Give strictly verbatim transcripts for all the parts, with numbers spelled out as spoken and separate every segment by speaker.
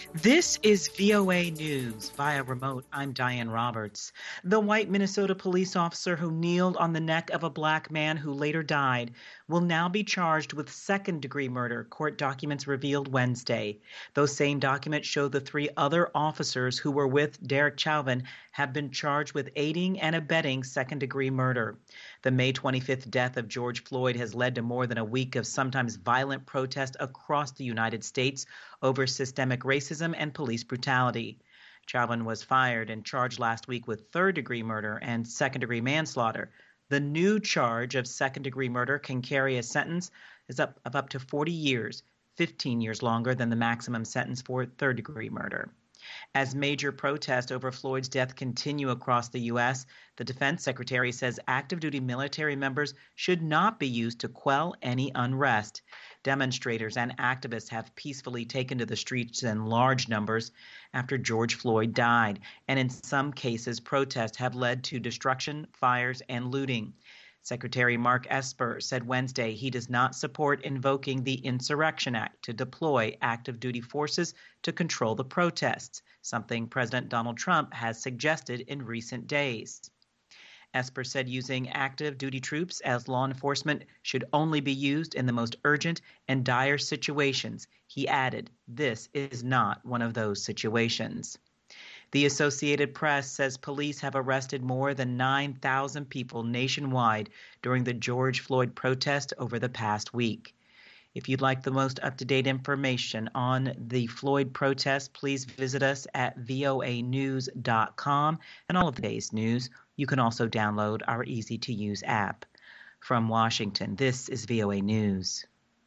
Speaker 1: This is V O A News. Via remote, I'm Diane Roberts. The white Minnesota police officer who kneeled on the neck of a black man who later died will now be charged with second-degree murder, court documents revealed Wednesday. Those same documents show the three other officers who were with Derek Chauvin have been charged with aiding and abetting second-degree murder. The May twenty-fifth death of George Floyd has led to more than a week of sometimes violent protest across the United States over systemic racism and police brutality. Chauvin was fired and charged last week with third-degree murder and second-degree manslaughter. The new charge of second-degree murder can carry a sentence is up, of up to forty years, fifteen years longer than the maximum sentence for third-degree murder. As major protests over Floyd's death continue across the U S, the defense secretary says active duty military members should not be used to quell any unrest. Demonstrators and activists have peacefully taken to the streets in large numbers after George Floyd died, and in some cases, protests have led to destruction, fires, and looting. Secretary Mark Esper said Wednesday he does not support invoking the Insurrection Act to deploy active duty forces to control the protests, something President Donald Trump has suggested in recent days. Esper said using active duty troops as law enforcement should only be used in the most urgent and dire situations. He added, "This is not one of those situations." The Associated Press says police have arrested more than nine thousand people nationwide during the George Floyd protest over the past week. If you'd like the most up-to-date information on the Floyd protest, please visit us at V O A news dot com and all of today's news. You can also download our easy-to-use app. From Washington, this is V O A News.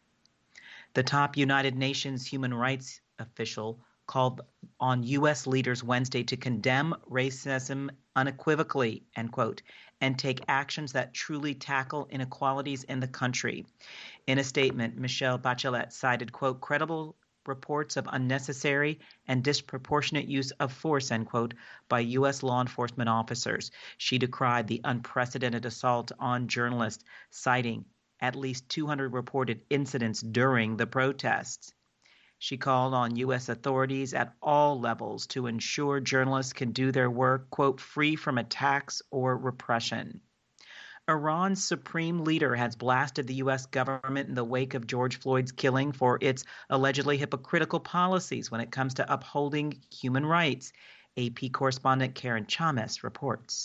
Speaker 1: The top United Nations human rights official called on U S leaders Wednesday to condemn racism unequivocally, end quote, and take actions that truly tackle inequalities in the country. In a statement, Michelle Bachelet cited, quote, credible reports of unnecessary and disproportionate use of force, end quote, by U S law enforcement officers. She decried the unprecedented assault on journalists, citing at least two hundred reported incidents during the protests. She called on U S authorities at all levels to ensure journalists can do their work, quote, free from attacks or repression. Iran's supreme leader has blasted the U S government in the wake of George Floyd's killing for its allegedly hypocritical policies when it comes to upholding human rights. A P correspondent Karen Chames reports.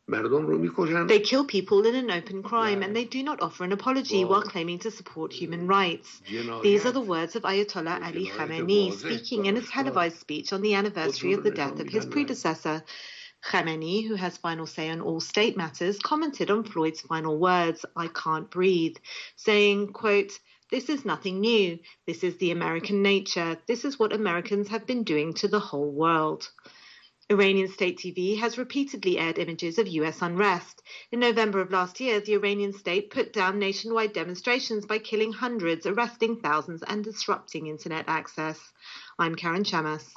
Speaker 2: They kill people in an open crime and they do not offer an apology while claiming to support human rights. These are the words of Ayatollah Ali Khamenei speaking in a televised speech on the anniversary of the death of his predecessor. Khamenei, who has final say on all state matters, commented on Floyd's final words, "I can't breathe," saying, quote, "This is nothing new. This is the American nature. This is what Americans have been doing to the whole world." Iranian state T V has repeatedly aired images of U S unrest. In November of last year, the Iranian state put down nationwide demonstrations by killing hundreds, arresting thousands, and disrupting internet access. I'm Karen Chamas.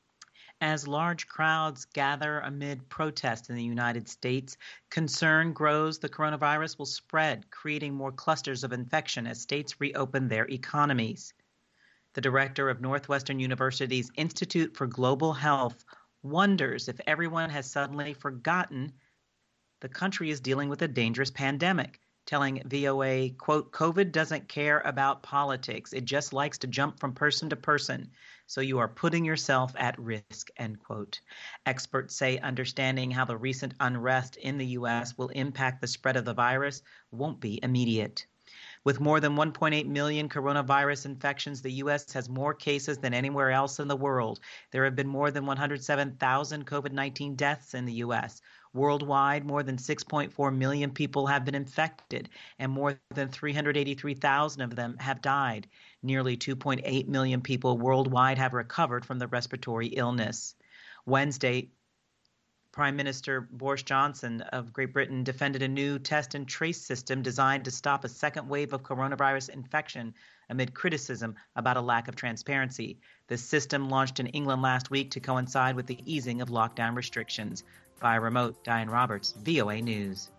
Speaker 1: As large crowds gather amid protests in the United States, concern grows the coronavirus will spread, creating more clusters of infection as states reopen their economies. The director of Northwestern University's Institute for Global Health wonders if everyone has suddenly forgotten the country is dealing with a dangerous pandemic, telling V O A, quote, COVID doesn't care about politics. It just likes to jump from person to person. So you are putting yourself at risk, end quote. Experts say understanding how the recent unrest in the U S will impact the spread of the virus won't be immediate. With more than one point eight million coronavirus infections, the U S has more cases than anywhere else in the world. There have been more than one hundred seven thousand COVID nineteen deaths in the U S. Worldwide, more than six point four million people have been infected, and more than three hundred eighty-three thousand of them have died. Nearly two point eight million people worldwide have recovered from the respiratory illness. Wednesday, Prime Minister Boris Johnson of Great Britain defended a new test and trace system designed to stop a second wave of coronavirus infection amid criticism about a lack of transparency. The system launched in England last week to coincide with the easing of lockdown restrictions. Via remote, Diane Roberts, V O A News.